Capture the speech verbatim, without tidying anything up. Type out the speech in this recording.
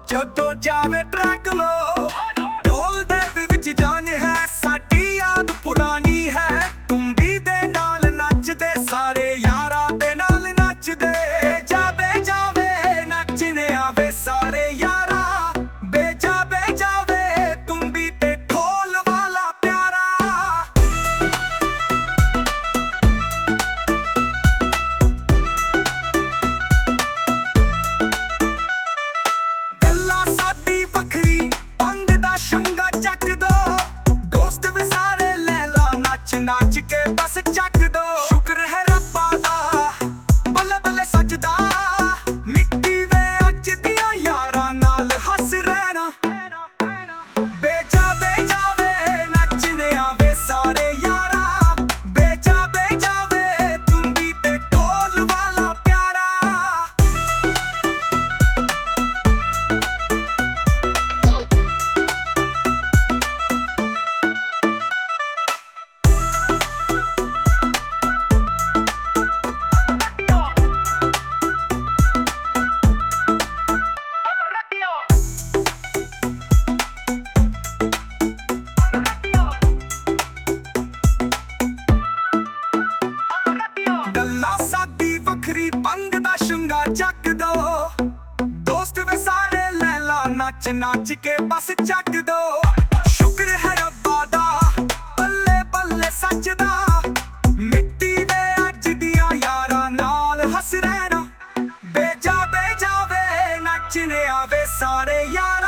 ਜਦੋਂ ਜਾਵੇ ਟਰੱਕ ਲੋ ਢੋਲ ਦੇ ਵਿੱਚ ਜਾਨ ਹੈ ਸਾਡੀ ਯਾਦ ਪੁਰਾਣੀ ਹੈ ਤੁੰਬੀ ਦੇ ਨਾਲ ਨੱਚਦੇ ਸਾਰੇ ਯਾਰਾਂ ਦੇ ਨਾਲ ਨੱਚਦੇ ਜਾਵੇ ਜਾਵੇ ਨੱਚਣੇ ਆਵੇ ਸਾਰੇ ਯਾਰਾ ਬੇਜਾ ਬੇਜਾਵੇ ਤੁੰਬੀ ਤੇ ਢੋਲ ਵਾਲਾ ਪਿਆਰਾ ਗੱਲਾਂ ਸਾਡੀ ਵੱਖਰੀ ਪੰਗ ਦਾ ਸ਼ੰਗਾ ਚੱਕ ਦੋ ਦੋਸਤ ਵੀ ਸਾਰੇ ਲੈ ਲਾ ਨੱਚ ਨੱਚ ਕੇ ਬਸ ਚੱਕ ਦੋ ਸ਼ੁਕਰ ਹੈ ਰੱਬਾ ਦਾ ਬੱਲੇ ਬੱਲੇ ਸੱਜਦਾ ਮਿੱਟੀ ਵੇ ਅੱਜ ਦੀਆਂ ਯਾਰਾਂ ਨਾਲ ਹੱਸ ਰਹਿਣਾ ਬੇਜਾ ਬੇਜਾਵੇ ਨੱਚਣੇ ਆਵੇ ਸਾਰੇ ਯਾਰਾ ਬੇਜਾ ਬੇਜਾਵੇ ਤੁੰਬੀ ਤੇ ਢੋਲ ਵਾਲਾ ਪਿਆਰਾ ਗੱਲਾਂ ਸਾਡੀ ਵੱਖਰੀ ਪੰਗ ਦਾ ਸ਼ੰਗਾ ਚੱਕ ਦੋ ਦੋਸਤ ਵੀ ਸਾਰੇ ਲੈ ਲਾ ਨੱਚ ਨੱਚ ਕੇ ਬਸ ਚੱਕ ਦੋ ਸ਼ੁਕਰ ਹੈ ਰੱਬਾ ਦਾ ਬੱਲੇ ਬੱਲੇ ਸੱਚ ਦਾ ਮਿੱਟੀ ਦੇ ਅੱਜ ਦੀਆਂ ਯਾਰਾਂ ਨਾਲ ਹੱਸ ਰਹਿਣਾ ਬੇਜਾ ਬੇਜਾਵੇ ਨੱਚਣੇ ਆਵੇ ਸਾਰੇ ਯਾਰ